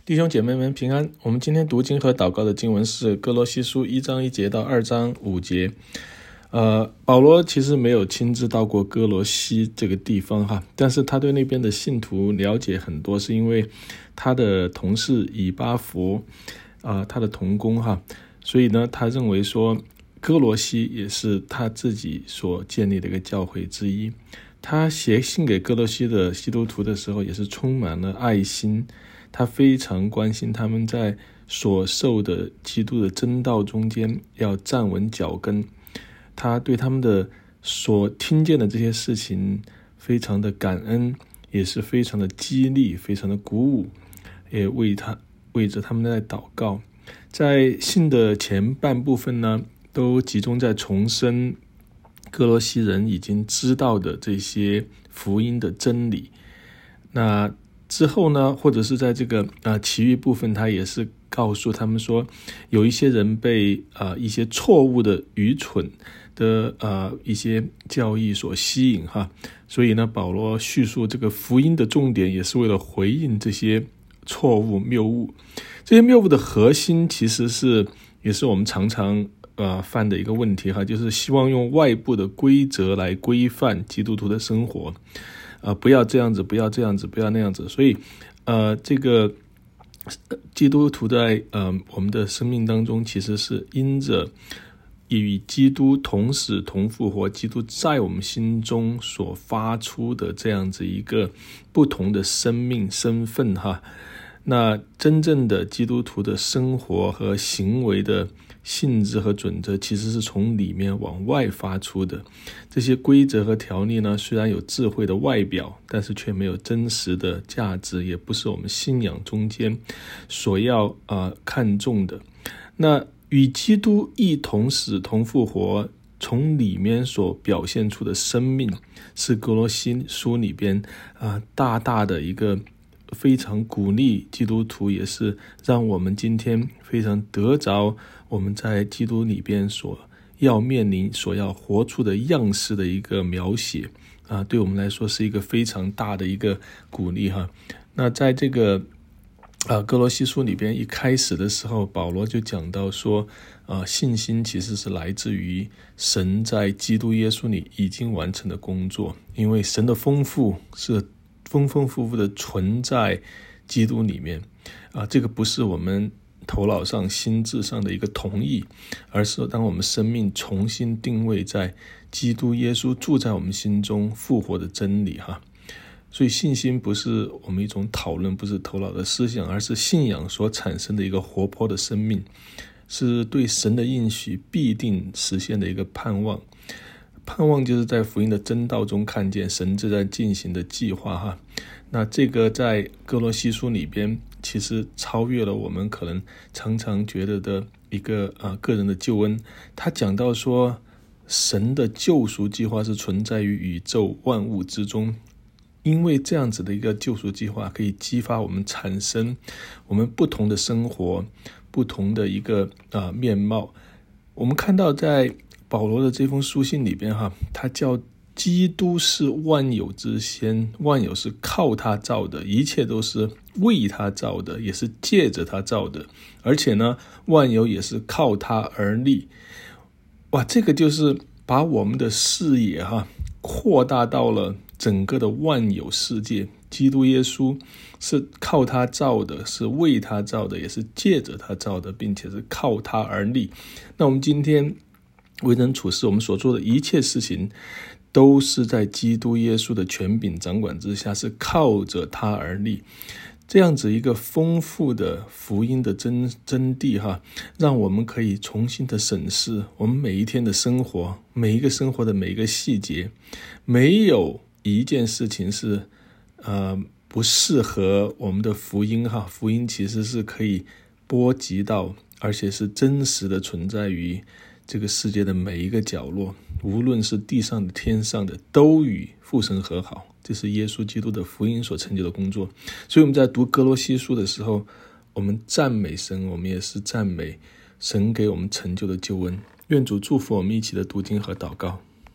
弟兄姐妹们平安。我们今天读经和祷告的经文是哥罗西书1章1节到2章5节。保罗其实没有亲自到过哥罗西这个地方哈，但是他对那边的信徒了解很多，是因为他的同事以巴弗他的同工哈，所以呢，他认为说哥罗西也是他自己所建立的一个教会之一。他写信给哥罗西的基督徒的时候，也是充满了爱心。他非常关心他们在所受的基督的真道中间要站稳脚跟，他对他们的所听见的这些事情非常的感恩，也是非常的激励，非常的鼓舞，也为着他们在祷告。在信的前半部分呢，都集中在重申哥罗西人已经知道的这些福音的真理。那之后呢，或者是在这个其余部分，他也是告诉他们说，有一些人被一些错误的愚蠢的一些教义所吸引哈，所以呢，保罗叙述这个福音的重点，也是为了回应这些错误谬误。这些谬误的核心其实也是我们常常犯的一个问题哈，就是希望用外部的规则来规范基督徒的生活。不要这样子，不要这样子，不要那样子。所以这个基督徒在我们的生命当中，其实是因着与基督同死同复活，基督在我们心中所发出的这样子一个不同的生命身份哈。那真正的基督徒的生活和行为的性质和准则，其实是从里面往外发出的。这些规则和条例呢，虽然有智慧的外表，但是却没有真实的价值，也不是我们信仰中间所要看重的。那与基督一同死同复活，从里面所表现出的生命，是哥罗西书里边大大的一个非常鼓励基督徒，也是让我们今天非常得着我们在基督里边所要面临、所要活出的样式的一个描写对我们来说是一个非常大的一个鼓励哈。那在这个哥罗西书里边一开始的时候，保罗就讲到说信心其实是来自于神在基督耶稣里已经完成的工作，因为神的丰富是丰丰富富的存在基督里面这个不是我们头脑上心智上的一个同意，而是当我们生命重新定位在基督耶稣住在我们心中复活的真理哈。所以信心不是我们一种讨论，不是头脑的思想，而是信仰所产生的一个活泼的生命，是对神的应许必定实现的一个盼望。盼望就是在福音的真道中看见神正在进行的计划哈。那这个在哥罗西书里边其实超越了我们可能常常觉得的一个个人的救恩。他讲到说，神的救赎计划是存在于宇宙万物之中，因为这样子的一个救赎计划可以激发我们产生我们不同的生活，不同的一个面貌。我们看到在保罗的这封书信里边哈，他叫基督是万有之先，万有是靠他造的，一切都是为他造的，也是借着他造的，而且呢，万有也是靠他而立。哇，这个就是把我们的视野扩大到了整个的万有世界。基督耶稣是靠他造的，是为他造的，也是借着他造的，并且是靠他而立。那我们今天为人处事，我们所做的一切事情都是在基督耶稣的权柄掌管之下，是靠着他而立。这样子一个丰富的福音的真谛让我们可以重新的审视我们每一天的生活，每一个生活的每一个细节。没有一件事情是不适合我们的福音福音其实是可以波及到，而且是真实的存在于这个世界的每一个角落，无论是地上的天上的，都与父神和好。这是耶稣基督的福音所成就的工作。所以我们在读哥罗西书的时候，我们赞美神，我们也是赞美神给我们成就的救恩。愿主祝福我们一起的读经和祷告。